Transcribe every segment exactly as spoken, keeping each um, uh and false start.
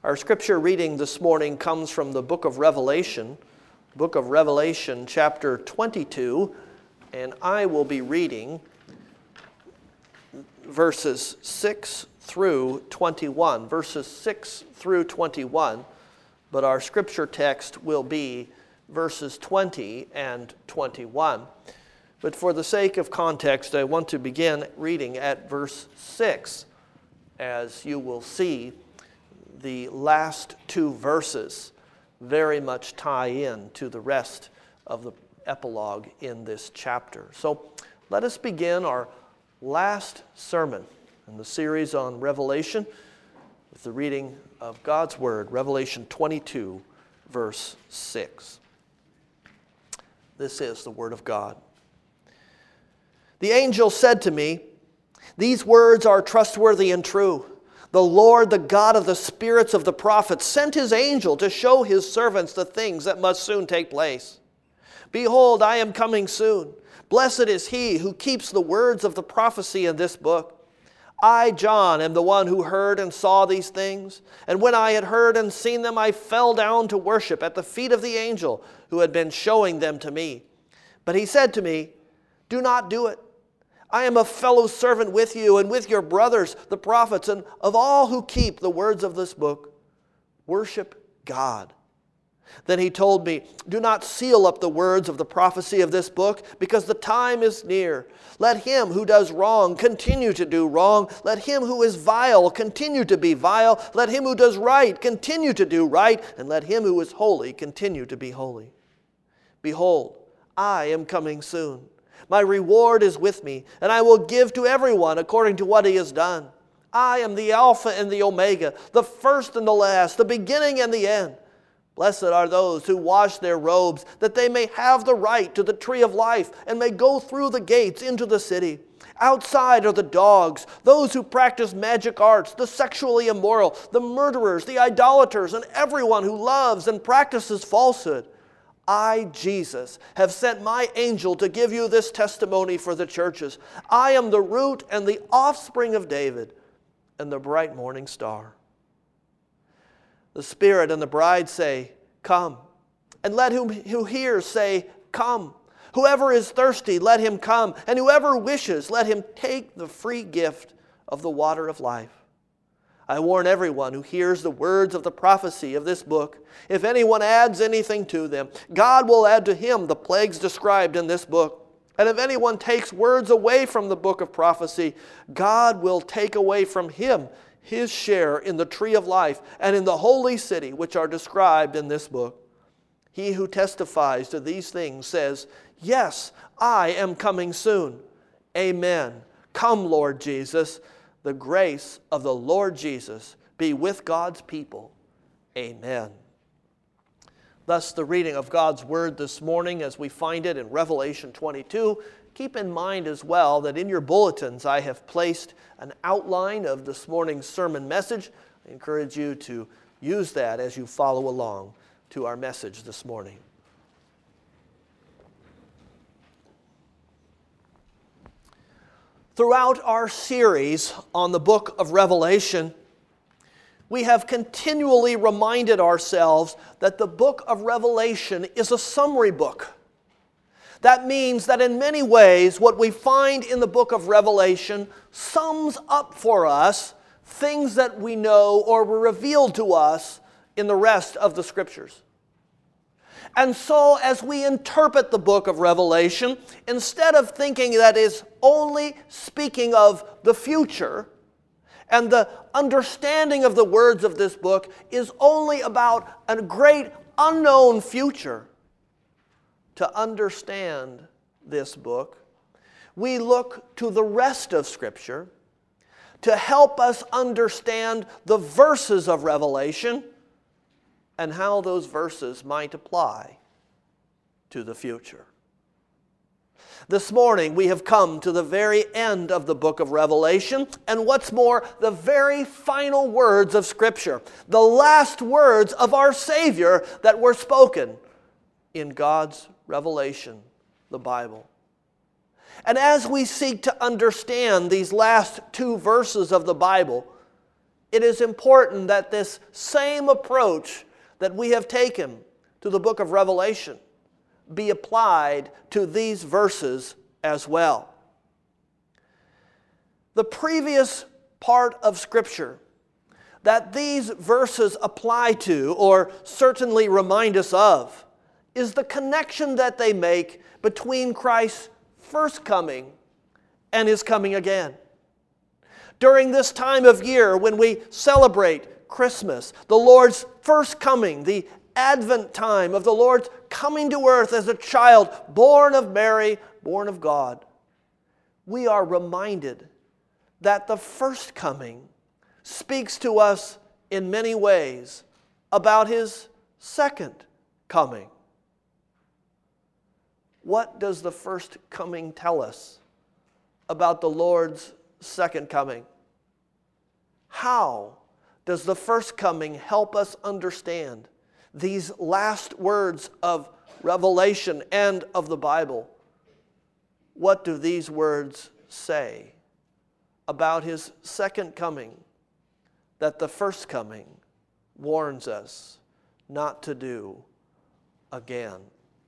Our scripture reading this morning comes from the book of Revelation, book of Revelation chapter twenty-two, and I will be reading verses six through twenty-one, verses six through twenty-one, but our scripture text will be verses twenty and twenty-one. But for the sake of context, I want to begin reading at verse six, as you will see the last two verses very much tie in to the rest of the epilogue in this chapter. So let us begin our last sermon in the series on Revelation with the reading of God's Word, Revelation twenty-two, verse six. This is the Word of God. The angel said to me, "These words are trustworthy and true. The Lord, the God of the spirits of the prophets, sent his angel to show his servants the things that must soon take place. Behold, I am coming soon. Blessed is he who keeps the words of the prophecy in this book. I, John, am the one who heard and saw these things. And when I had heard and seen them, I fell down to worship at the feet of the angel who had been showing them to me. But he said to me, 'Do not do it. I am a fellow servant with you and with your brothers, the prophets, and of all who keep the words of this book. Worship God.' Then he told me, 'Do not seal up the words of the prophecy of this book, because the time is near. Let him who does wrong continue to do wrong. Let him who is vile continue to be vile. Let him who does right continue to do right. And let him who is holy continue to be holy. Behold, I am coming soon. My reward is with me, and I will give to everyone according to what he has done. I am the Alpha and the Omega, the first and the last, the beginning and the end. Blessed are those who wash their robes, that they may have the right to the tree of life and may go through the gates into the city. Outside are the dogs, those who practice magic arts, the sexually immoral, the murderers, the idolaters, and everyone who loves and practices falsehood. I, Jesus, have sent my angel to give you this testimony for the churches. I am the root and the offspring of David and the bright morning star." The Spirit and the bride say, "Come." And let him who hears say, "Come." Whoever is thirsty, let him come. And whoever wishes, let him take the free gift of the water of life. I warn everyone who hears the words of the prophecy of this book. If anyone adds anything to them, God will add to him the plagues described in this book. And if anyone takes words away from the book of prophecy, God will take away from him his share in the tree of life and in the holy city which are described in this book. He who testifies to these things says, "Yes, I am coming soon. Amen. Come, Lord Jesus." The grace of the Lord Jesus be with God's people. Amen. Thus the reading of God's Word this morning as we find it in Revelation twenty-two. Keep in mind as well that in your bulletins I have placed an outline of this morning's sermon message. I encourage you to use that as you follow along to our message this morning. Throughout our series on the book of Revelation, we have continually reminded ourselves that the book of Revelation is a summary book. That means that in many ways, what we find in the book of Revelation sums up for us things that we know or were revealed to us in the rest of the Scriptures. And so as we interpret the book of Revelation, instead of thinking that it's only speaking of the future, and the understanding of the words of this book is only about a great unknown future, to understand this book, we look to the rest of Scripture to help us understand the verses of Revelation and how those verses might apply to the future. This morning we have come to the very end of the book of Revelation, and what's more, the very final words of Scripture, the last words of our Savior that were spoken in God's revelation, the Bible. And as we seek to understand these last two verses of the Bible, it is important that this same approach that we have taken to the book of Revelation be applied to these verses as well. The previous part of Scripture that these verses apply to, or certainly remind us of, is the connection that they make between Christ's first coming and His coming again. During this time of year when we celebrate Christmas, the Lord's first coming, the Advent time of the Lord's coming to earth as a child, born of Mary, born of God, we are reminded that the first coming speaks to us in many ways about His second coming. What does the first coming tell us about the Lord's second coming? How does the first coming help us understand these last words of Revelation and of the Bible? What do these words say about His second coming that the first coming warns us not to do again?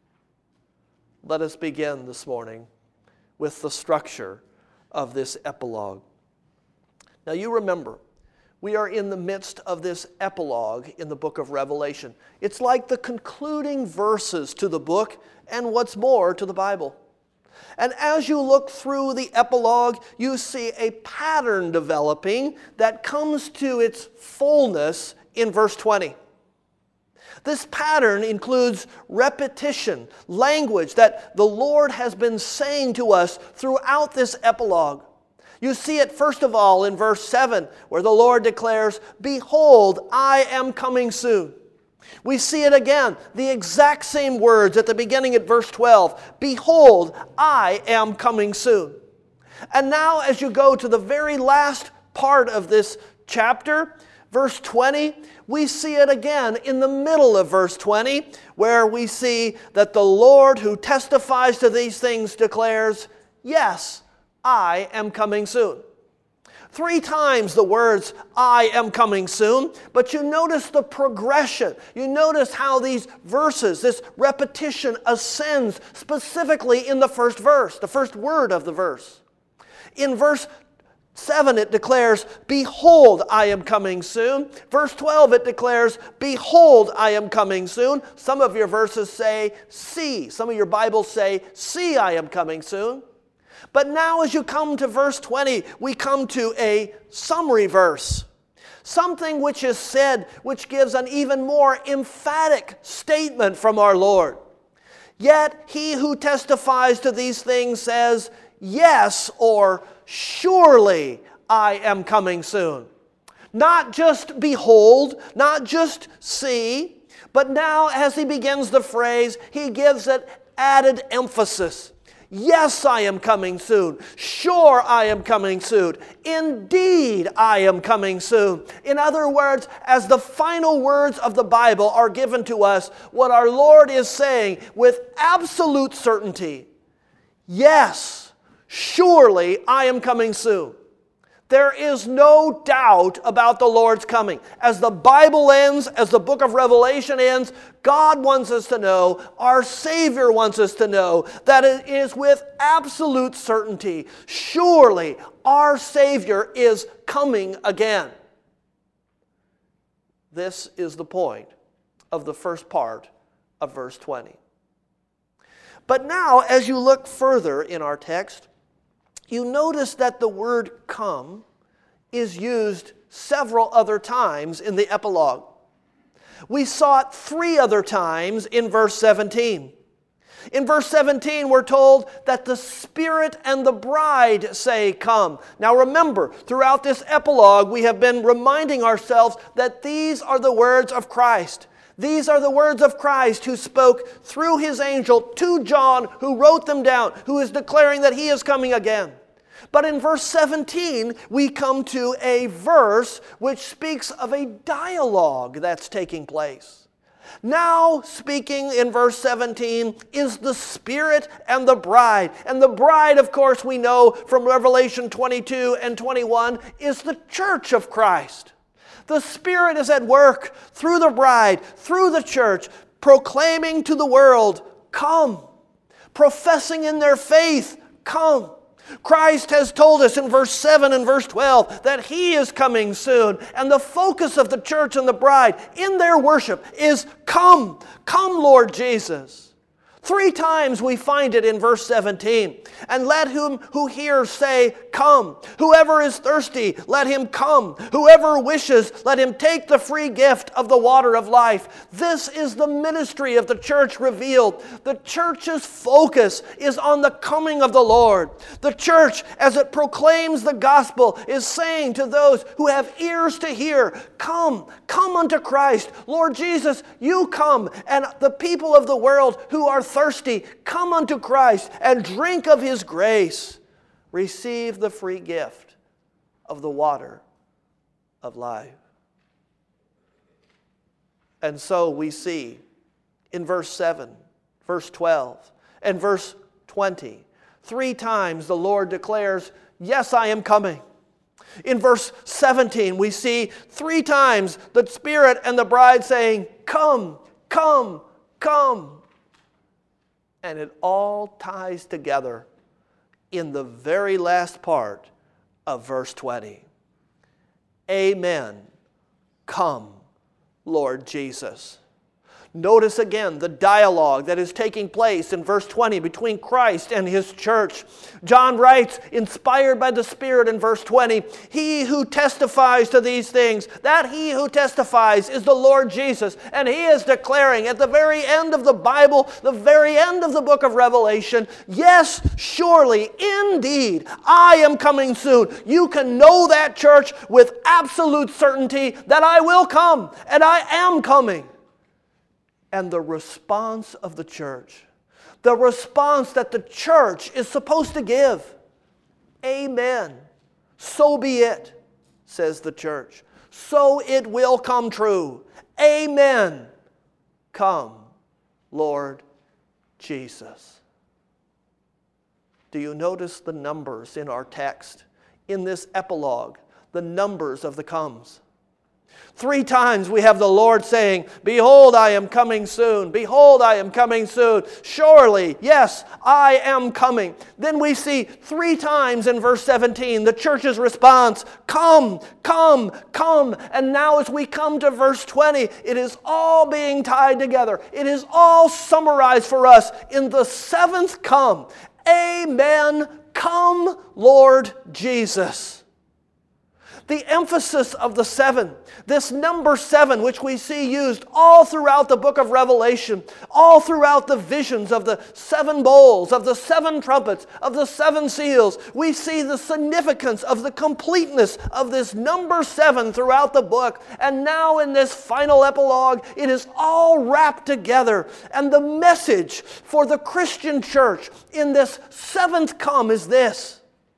Let us begin this morning with the structure of this epilogue. Now you remember, we are in the midst of this epilogue in the book of Revelation. It's like the concluding verses to the book and what's more to the Bible. And as you look through the epilogue, you see a pattern developing that comes to its fullness in verse twenty. This pattern includes repetition, language that the Lord has been saying to us throughout this epilogue. You see it first of all in verse seven, where the Lord declares, "Behold, I am coming soon." We see it again, the exact same words at the beginning at verse twelve. "Behold, I am coming soon." And now as you go to the very last part of this chapter, verse twenty, we see it again in the middle of verse twenty, where we see that the Lord who testifies to these things declares, "Yes, I am coming soon." Three times the words, "I am coming soon," but you notice the progression. You notice how these verses, this repetition ascends specifically in the first verse, the first word of the verse. In verse seven it declares, "Behold, I am coming soon." Verse twelve it declares, "Behold, I am coming soon." Some of your verses say, "See." Some of your Bibles say, "See, I am coming soon." But now as you come to verse twenty, we come to a summary verse. Something which is said, which gives an even more emphatic statement from our Lord. "Yet he who testifies to these things says, yes," or "surely I am coming soon." Not just behold, not just see, but now as he begins the phrase, he gives it added emphasis. Yes, I am coming soon. Sure, I am coming soon. Indeed, I am coming soon. In other words, as the final words of the Bible are given to us, what our Lord is saying with absolute certainty, yes, surely I am coming soon. There is no doubt about the Lord's coming. As the Bible ends, as the book of Revelation ends, God wants us to know, our Savior wants us to know, that it is with absolute certainty, surely our Savior is coming again. This is the point of the first part of verse twenty. But now, as you look further in our text, you notice that the word "come" is used several other times in the epilogue. We saw it three other times in verse seventeen. In verse seventeen, we're told that the Spirit and the bride say, "Come." Now remember, throughout this epilogue, we have been reminding ourselves that these are the words of Christ. These are the words of Christ who spoke through His angel to John, who wrote them down, who is declaring that He is coming again. But in verse seventeen, we come to a verse which speaks of a dialogue that's taking place. Now, speaking in verse seventeen, is the Spirit and the bride. And the bride, of course, we know from Revelation twenty-two and twenty-one, is the church of Christ. The Spirit is at work through the bride, through the church, proclaiming to the world, come. Professing in their faith, come. Christ has told us in verse seven and verse twelve that He is coming soon. And the focus of the church and the bride in their worship is, come, come Lord Jesus. Three times we find it in verse seventeen. And let him who hears say, come. Whoever is thirsty, let him come. Whoever wishes, let him take the free gift of the water of life. This is the ministry of the church revealed. The church's focus is on the coming of the Lord. The church, as it proclaims the gospel, is saying to those who have ears to hear, come, come unto Christ. Lord Jesus, you come. And the people of the world who are thirsty, come unto Christ and drink of His grace. Receive the free gift of the water of life. And so we see in verse seven, verse twelve, and verse twenty, three times the Lord declares, yes, I am coming. In verse seventeen, we see three times the Spirit and the bride saying, come, come, come. And it all ties together in the very last part of verse twenty. Amen. Come, Lord Jesus. Notice again the dialogue that is taking place in verse twenty between Christ and His church. John writes, inspired by the Spirit in verse twenty, He who testifies to these things, that He who testifies is the Lord Jesus. And he is declaring at the very end of the Bible, the very end of the book of Revelation, yes, surely, indeed, I am coming soon. You can know that, church, with absolute certainty that I will come and I am coming. And the response of the church, the response that the church is supposed to give, amen. So be it, says the church. So it will come true. Amen. Come, Lord Jesus. Do you notice the numbers in our text? In this epilogue, the numbers of the comes. Three times we have the Lord saying, behold, I am coming soon. Behold, I am coming soon. Surely, yes, I am coming. Then we see three times in verse seventeen the church's response, come, come, come. And now as we come to verse twenty, it is all being tied together. It is all summarized for us in the seventh come. Amen. Come, Lord Jesus. The emphasis of the seven, this number seven, which we see used all throughout the book of Revelation, all throughout the visions of the seven bowls, of the seven trumpets, of the seven seals, we see the significance of the completeness of this number seven throughout the book. And now in this final epilogue, it is all wrapped together. And the message for the Christian church in this seventh come is this.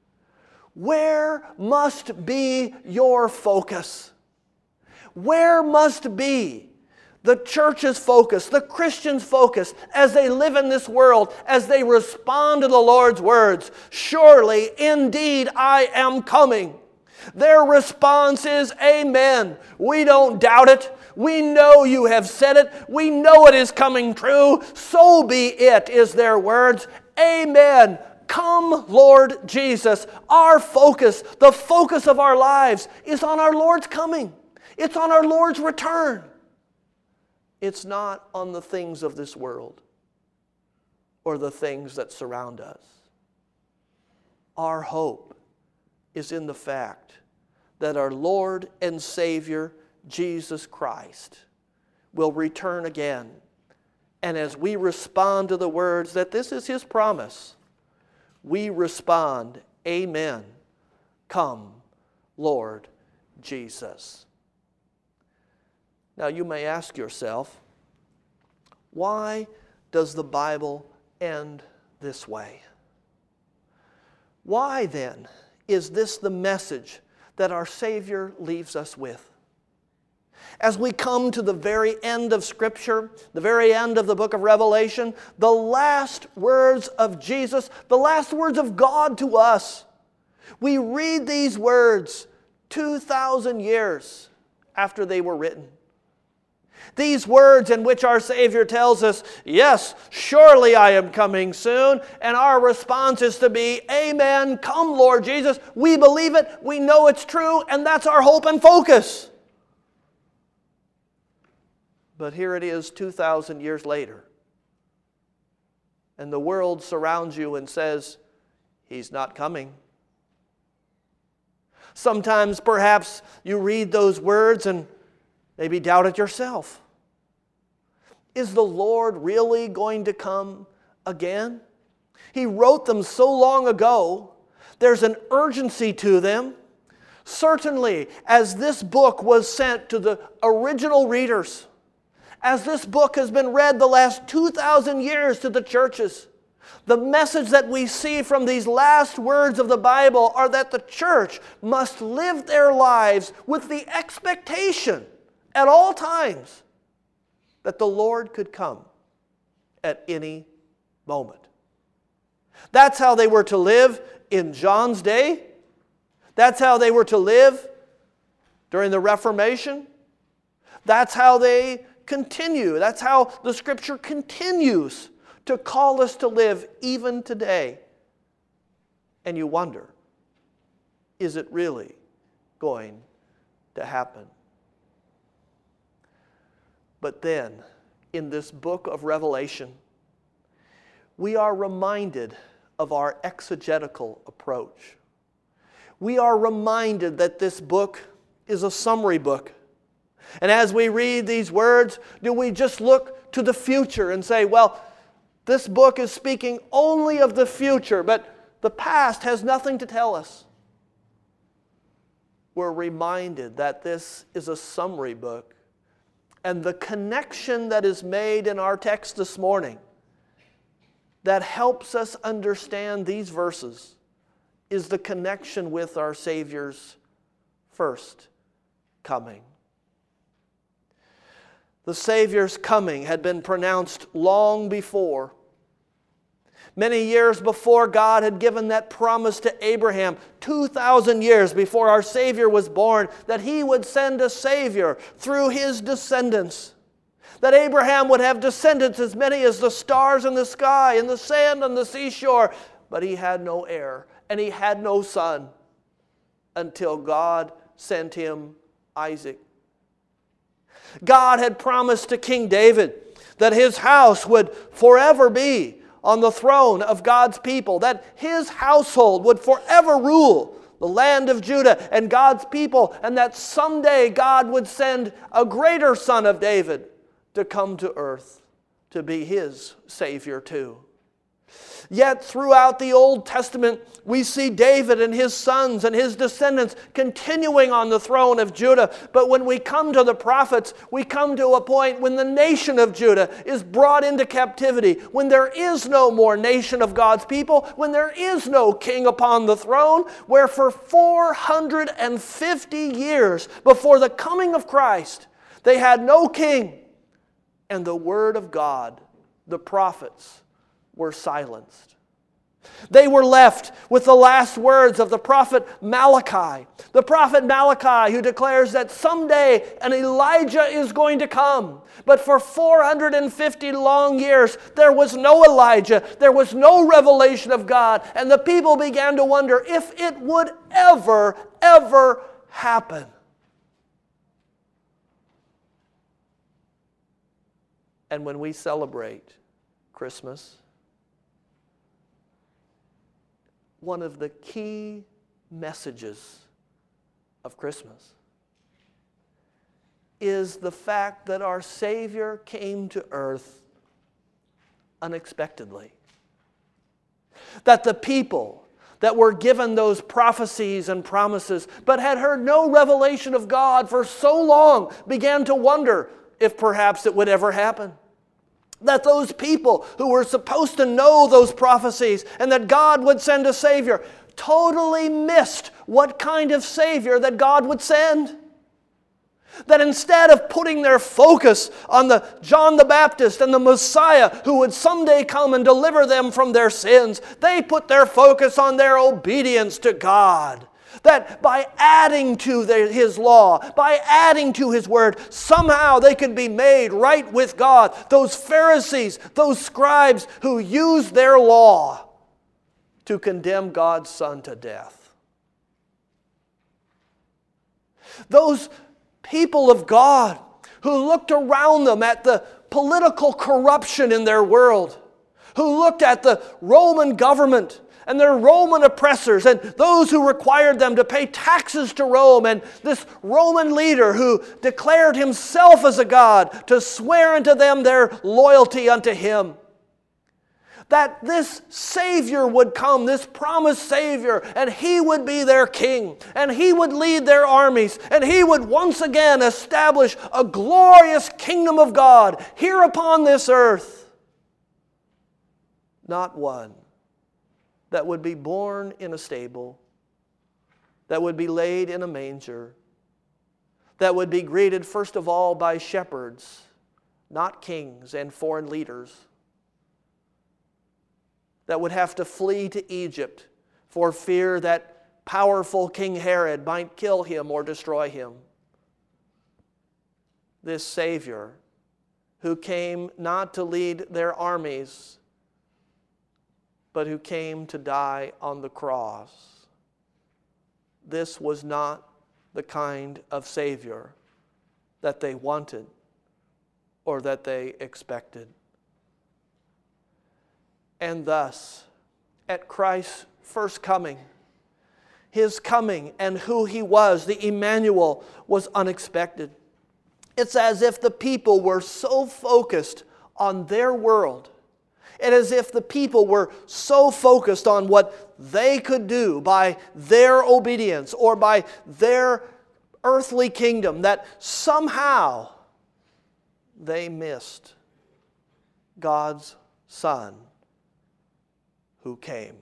Where must be your focus? Where must be the church's focus, the Christian's focus, as they live in this world, as they respond to the Lord's words? Surely, indeed, I am coming. Their response is, amen. We don't doubt it. We know you have said it. We know it is coming true. So be it, is their words. Amen. Come, Lord Jesus. Our focus, the focus of our lives, is on our Lord's coming. It's on our Lord's return. It's not on the things of this world or the things that surround us. Our hope is in the fact that our Lord and Savior, Jesus Christ, will return again. And as we respond to the words that this is His promise, we respond, amen. Come, Lord Jesus. Now you may ask yourself, why does the Bible end this way? Why then is this the message that our Savior leaves us with? As we come to the very end of Scripture, the very end of the book of Revelation, the last words of Jesus, the last words of God to us, we read these words two thousand years after they were written. These words in which our Savior tells us, yes, surely I am coming soon, and our response is to be, amen, come Lord Jesus. We believe it, we know it's true, and that's our hope and focus. But here it is two thousand years later, and the world surrounds you and says, He's not coming. Sometimes perhaps you read those words and maybe doubt it yourself. Is the Lord really going to come again? He wrote them so long ago. There's an urgency to them. Certainly, as this book was sent to the original readers, as this book has been read the last two thousand years to the churches, the message that we see from these last words of the Bible are that the church must live their lives with the expectation at all times that the Lord could come at any moment. That's how they were to live in John's day. That's how they were to live during the Reformation. That's how they continue. That's how the Scripture continues to call us to live even today. And you wonder, is it really going to happen? But then, in this book of Revelation, we are reminded of our exegetical approach. We are reminded that this book is a summary book. And as we read these words, do we just look to the future and say, well, this book is speaking only of the future, but the past has nothing to tell us? We're reminded that this is a summary book. And the connection that is made in our text this morning that helps us understand these verses is the connection with our Savior's first coming. The Savior's coming had been pronounced long before. Many years before God had given that promise to Abraham, two thousand years before our Savior was born, that He would send a Savior through His descendants. That Abraham would have descendants as many as the stars in the sky and the sand on the seashore. But he had no heir and he had no son until God sent him Isaac. God had promised to King David that his house would forever be on the throne of God's people, that his household would forever rule the land of Judah and God's people, and that someday God would send a greater son of David to come to earth to be his Savior too. Yet throughout the Old Testament, we see David and his sons and his descendants continuing on the throne of Judah. But when we come to the prophets, we come to a point when the nation of Judah is brought into captivity, when there is no more nation of God's people, when there is no king upon the throne, where for four hundred fifty years before the coming of Christ, they had no king, and the word of God, the prophets, were silenced. They were left with the last words of the prophet Malachi. The prophet Malachi who declares that someday an Elijah is going to come. But for four hundred fifty long years there was no Elijah. There was no revelation of God. And the people began to wonder if it would ever, ever happen. And when we celebrate Christmas, one of the key messages of Christmas is the fact that our Savior came to earth unexpectedly. That the people that were given those prophecies and promises but had heard no revelation of God for so long began to wonder if perhaps it would ever happen. That those people who were supposed to know those prophecies and that God would send a Savior totally missed what kind of Savior that God would send. That instead of putting their focus on the John the Baptist and the Messiah who would someday come and deliver them from their sins, they put their focus on their obedience to God. That by adding to the, His law, by adding to His word, somehow they could be made right with God. Those Pharisees, those scribes who used their law to condemn God's Son to death. Those people of God who looked around them at the political corruption in their world, who looked at the Roman government and their Roman oppressors and those who required them to pay taxes to Rome, and this Roman leader who declared himself as a god to swear unto them their loyalty unto him. That this Savior would come, this promised Savior, and He would be their king, and He would lead their armies, and He would once again establish a glorious kingdom of God here upon this earth. Not one that would be born in a stable, that would be laid in a manger, that would be greeted first of all by shepherds, not kings and foreign leaders, that would have to flee to Egypt for fear that powerful King Herod might kill him or destroy him. This Savior who came not to lead their armies, but who came to die on the cross. This was not the kind of Savior that they wanted or that they expected. And thus, at Christ's first coming, His coming and who He was, the Emmanuel, was unexpected. It's as if the people were so focused on their world, and as if the people were so focused on what they could do by their obedience or by their earthly kingdom, that somehow they missed God's Son who came.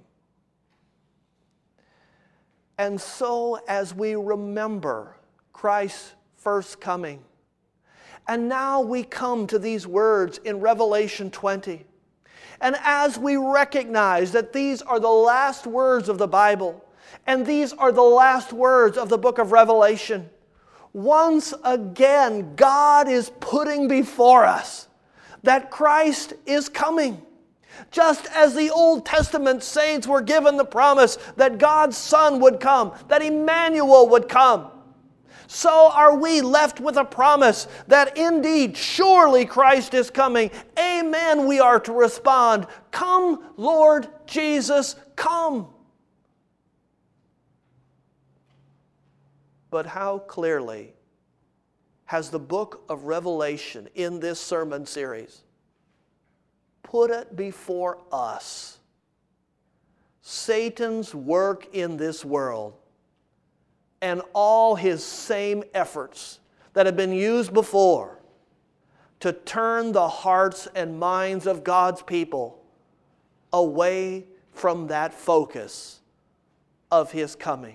And so as we remember Christ's first coming, and now we come to these words in Revelation twenty, and as we recognize that these are the last words of the Bible, and these are the last words of the book of Revelation, once again God is putting before us that Christ is coming. Just as the Old Testament saints were given the promise that God's Son would come, that Emmanuel would come, so are we left with a promise that indeed, surely Christ is coming. Amen, we are to respond. Come, Lord Jesus, come. But how clearly has the book of Revelation in this sermon series put it before us, Satan's work in this world and all his same efforts that have been used before to turn the hearts and minds of God's people away from that focus of His coming.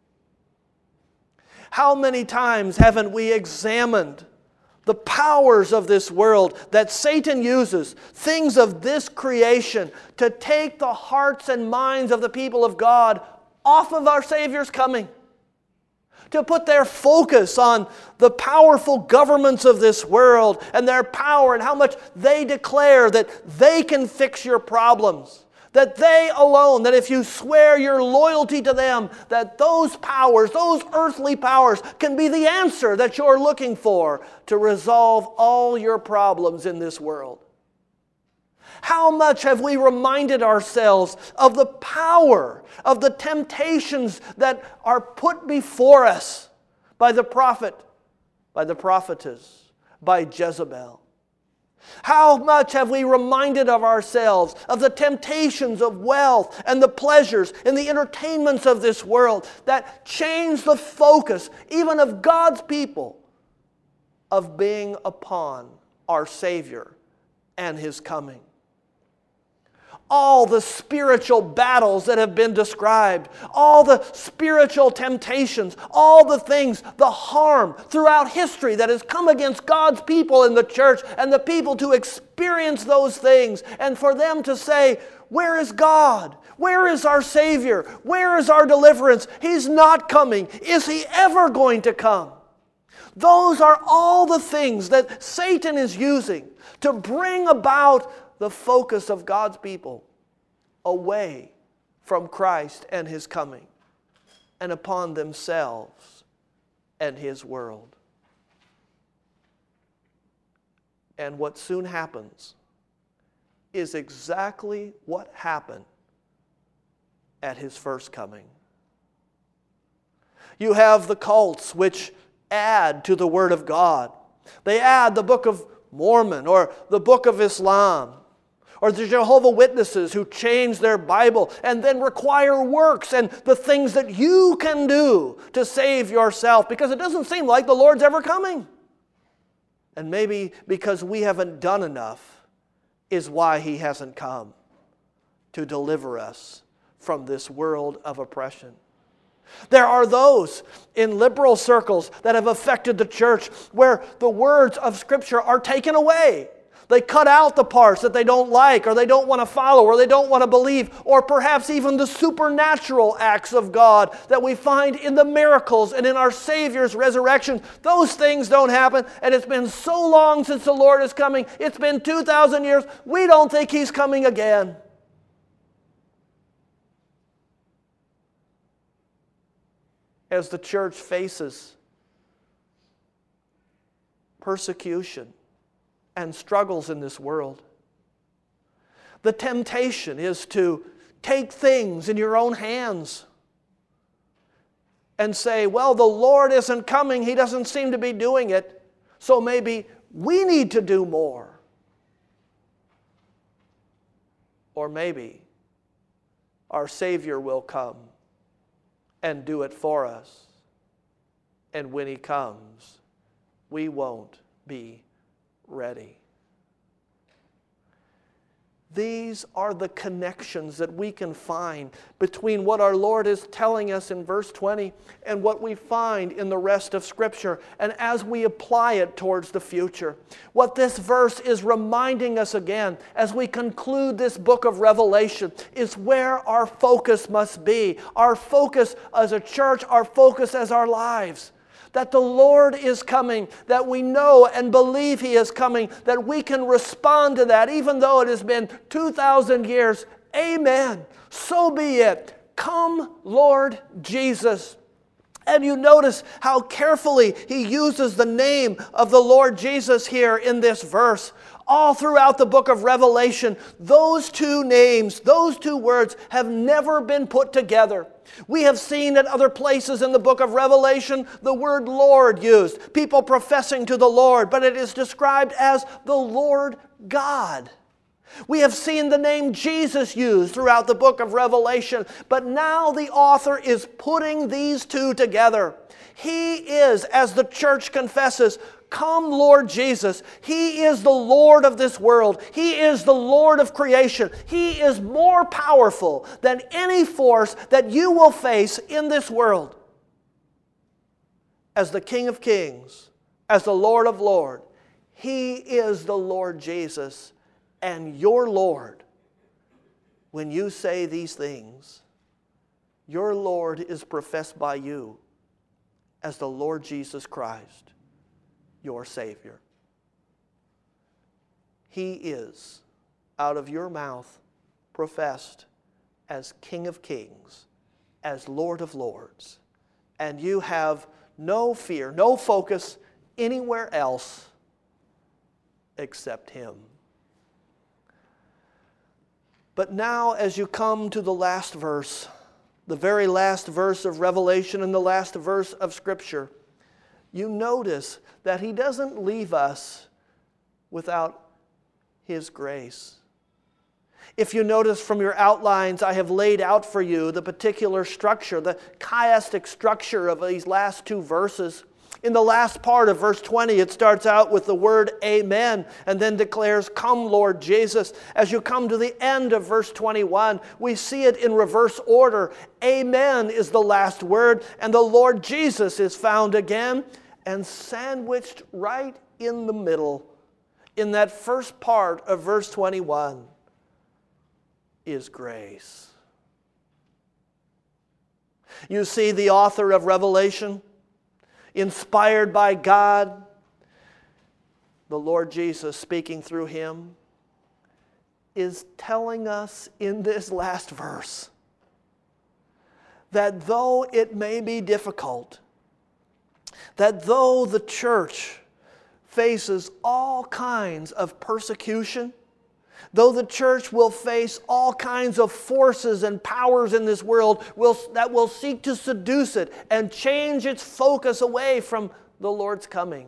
How many times haven't we examined the powers of this world that Satan uses, things of this creation, to take the hearts and minds of the people of God off of our Savior's coming, to put their focus on the powerful governments of this world and their power and how much they declare that they can fix your problems, that they alone, that if you swear your loyalty to them, that those powers, those earthly powers, can be the answer that you're looking for to resolve all your problems in this world. How much have we reminded ourselves of the power of the temptations that are put before us by the prophet, by the prophetess, by Jezebel? How much have we reminded of ourselves of the temptations of wealth and the pleasures and the entertainments of this world that change the focus even of God's people of being upon our Savior and His coming? all the spiritual battles that have been described, all the spiritual temptations, all the things, the harm throughout history that has come against God's people in the church, and the people to experience those things, and for them to say, where is God? Where is our Savior? Where is our deliverance? He's not coming. Is He ever going to come? Those are all the things that Satan is using to bring about the focus of God's people away from Christ and His coming, and upon themselves and His world. And what soon happens is exactly what happened at His first coming. You have the cults which add to the Word of God. They add the Book of Mormon or the Book of Islam, or the Jehovah's Witnesses who change their Bible and then require works and the things that you can do to save yourself, because it doesn't seem like the Lord's ever coming. And maybe because we haven't done enough is why He hasn't come to deliver us from this world of oppression. There are those in liberal circles that have affected the church where the words of Scripture are taken away. They cut out the parts that they don't like, or they don't want to follow, or they don't want to believe, or perhaps even the supernatural acts of God that we find in the miracles and in our Savior's resurrection. Those things don't happen, and it's been so long since the Lord is coming. It's been two thousand years. We don't think He's coming again. As the church faces persecution and struggles in this world, the temptation is to take things in your own hands and say, well, the Lord isn't coming. He doesn't seem to be doing it. So maybe we need to do more. Or maybe our Savior will come and do it for us. And when He comes, we won't be ready. These are the connections that we can find between what our Lord is telling us in verse twenty and what we find in the rest of Scripture, and as we apply it towards the future. What this verse is reminding us again as we conclude this book of Revelation is where our focus must be. Our focus as a church, our focus as our lives. That the Lord is coming, that we know and believe He is coming, that we can respond to that even though it has been two thousand years. Amen. So be it. Come, Lord Jesus. And you notice how carefully he uses the name of the Lord Jesus here in this verse. All throughout the book of Revelation, those two names, those two words have never been put together. We have seen at other places in the book of Revelation the word Lord used, people professing to the Lord, but it is described as the Lord God. We have seen the name Jesus used throughout the book of Revelation, but now the author is putting these two together. He is, as the church confesses, come Lord Jesus. He is the Lord of this world. He is the Lord of creation. He is more powerful than any force that you will face in this world. As the King of Kings, as the Lord of Lords, He is the Lord Jesus and your Lord. When you say these things, your Lord is professed by you as the Lord Jesus Christ, your Savior. He is, out of your mouth, professed as King of Kings, as Lord of Lords. And you have no fear, no focus anywhere else except Him. But now, as you come to the last verse, the very last verse of Revelation and the last verse of Scripture, you notice that He doesn't leave us without His grace. If you notice from your outlines, I have laid out for you the particular structure, the chiastic structure of these last two verses. In the last part of verse twenty, it starts out with the word amen and then declares, "Come, Lord Jesus." As you come to the end of verse twenty-one, we see it in reverse order. Amen is the last word, and the Lord Jesus is found again, and sandwiched right in the middle, in that first part of verse twenty-one, is grace. You see, the author of Revelation, inspired by God, the Lord Jesus speaking through him, is telling us in this last verse that though it may be difficult, that though the church faces all kinds of persecution, though the church will face all kinds of forces and powers in this world will, that will seek to seduce it and change its focus away from the Lord's coming,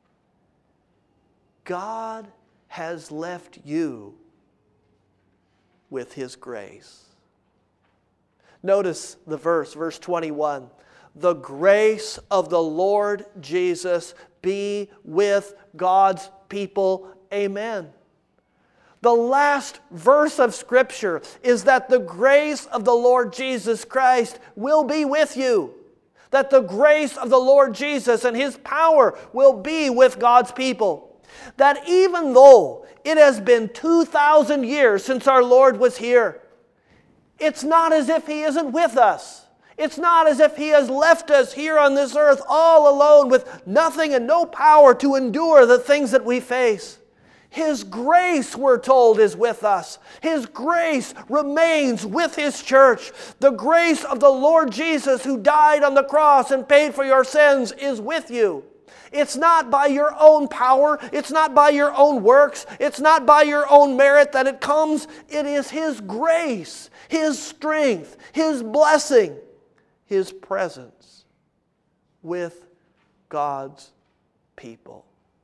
God has left you with His grace. Notice the verse, verse twenty-one. The grace of the Lord Jesus be with God's people. Amen. The last verse of Scripture is that the grace of the Lord Jesus Christ will be with you. That the grace of the Lord Jesus and His power will be with God's people. That even though it has been two thousand years since our Lord was here, it's not as if He isn't with us. It's not as if He has left us here on this earth all alone with nothing and no power to endure the things that we face. His grace, we're told, is with us. His grace remains with His church. The grace of the Lord Jesus, who died on the cross and paid for your sins, is with you. It's not by your own power. It's not by your own works. It's not by your own merit that it comes. It is His grace, His strength, His blessing, His presence with God's people.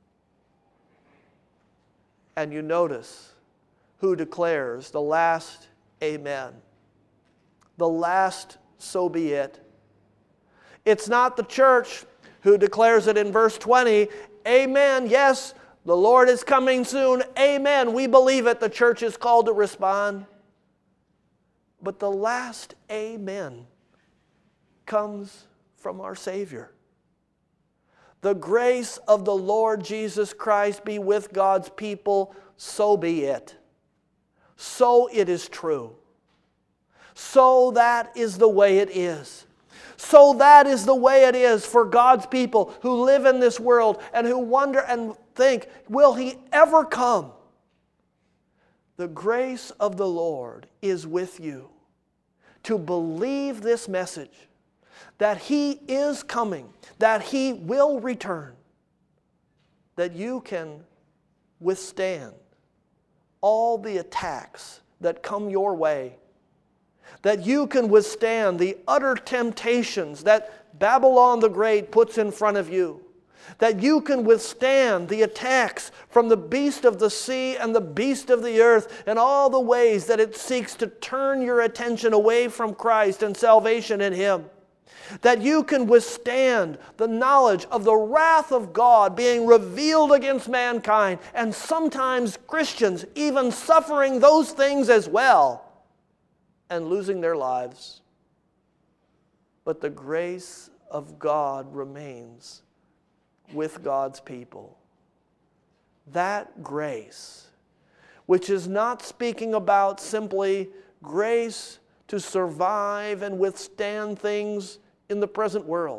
And you notice who declares the last amen. The last so be it. It's not the church who declares it in verse twenty. Amen, yes, the Lord is coming soon. Amen, we believe it. The church is called to respond. But the last amen comes from our Savior. The grace of the Lord Jesus Christ be with God's people, so be it. So it is true. So that is the way it is. So that is the way it is for God's people who live in this world and who wonder and think, will He ever come? The grace of the Lord is with you to believe this message, that He is coming, that He will return, that you can withstand all the attacks that come your way, that you can withstand the utter temptations that Babylon the Great puts in front of you, that you can withstand the attacks from the beast of the sea and the beast of the earth and all the ways that it seeks to turn your attention away from Christ and salvation in Him. That you can withstand the knowledge of the wrath of God being revealed against mankind, and sometimes Christians even suffering those things as well and losing their lives. But the grace of God remains with God's people. That grace, which is not speaking about simply grace to survive and withstand things in the present world,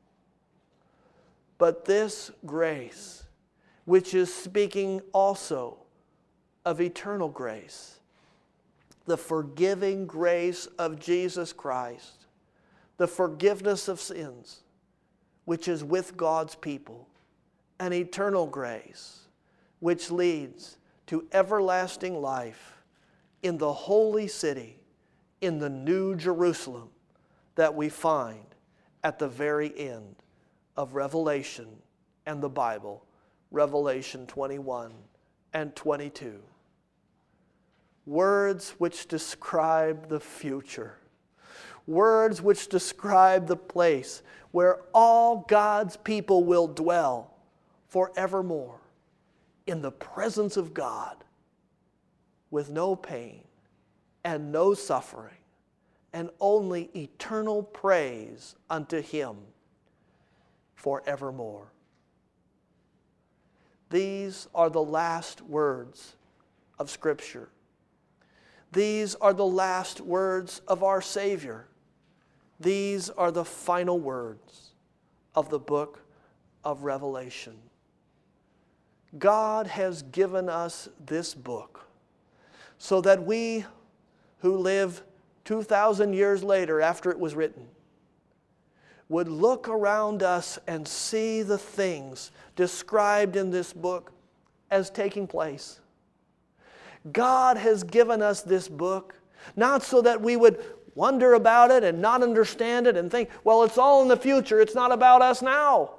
but this grace, which is speaking also of eternal grace, the forgiving grace of Jesus Christ, the forgiveness of sins, which is with God's people, and eternal grace, which leads to everlasting life in the holy city, in the New Jerusalem that we find at the very end of Revelation and the Bible, Revelation twenty-one and twenty-two. Words which describe the future. words which describe the place where all God's people will dwell forevermore in the presence of God with no pain and no suffering and only eternal praise unto Him forevermore. These are the last words of Scripture. These are the last words of our Savior. These are the final words of the book of Revelation. God has given us this book so that we who live two thousand years later after it was written would look around us and see the things described in this book as taking place. God has given us this book not so that we would wonder about it and not understand it and think, well, it's all in the future, it's not about us now.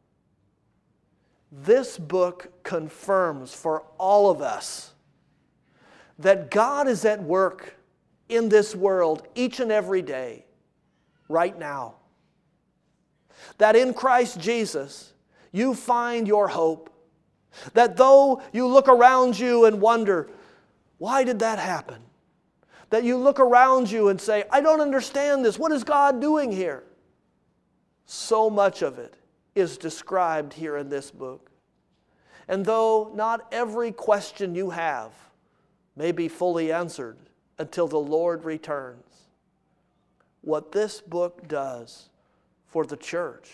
This book confirms for all of us that God is at work in this world each and every day, right now. That in Christ Jesus, you find your hope. That though you look around you and wonder, why did that happen? That you look around you and say, I don't understand this. What is God doing here? So much of it is described here in this book. And though not every question you have may be fully answered until the Lord returns, what this book does for the church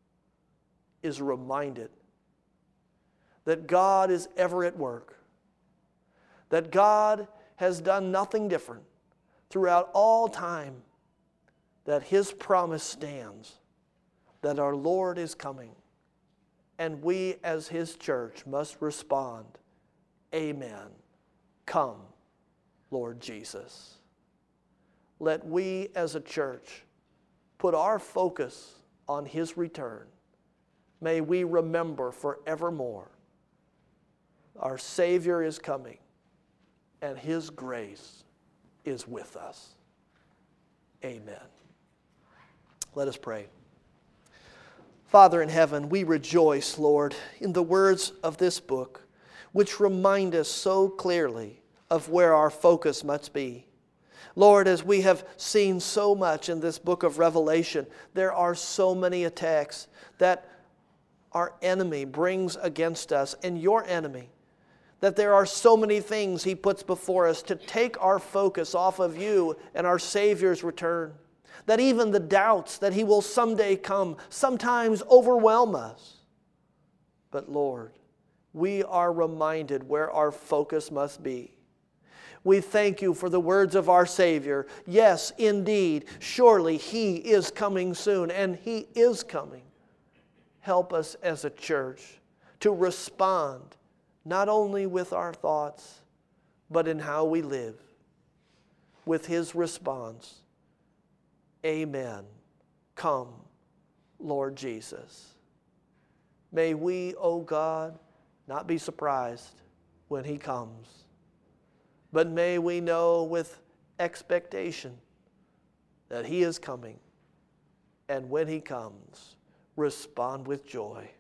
is remind it that God is ever at work, that God has done nothing different throughout all time, that His promise stands, that our Lord is coming, and we as His church must respond, Amen. Come, Lord Jesus. Let we as a church put our focus on His return. May we remember forevermore our Savior is coming and His grace is with us. Amen. Let us pray. Father in heaven, we rejoice, Lord, in the words of this book, which remind us so clearly of where our focus must be. Lord, as we have seen so much in this book of Revelation, there are so many attacks that our enemy brings against us, and your enemy, that there are so many things he puts before us to take our focus off of you and our Savior's return, that even the doubts that He will someday come sometimes overwhelm us. But Lord, we are reminded where our focus must be. We thank you for the words of our Savior. Yes, indeed, surely He is coming soon, and He is coming. Help us as a church to respond not only with our thoughts, but in how we live, with His response, Amen. Come, Lord Jesus. May we, O God, not be surprised when He comes, but may we know with expectation that He is coming, and when He comes, respond with joy.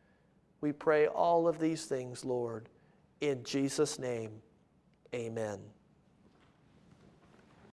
We pray all of these things, Lord, in Jesus' name, amen.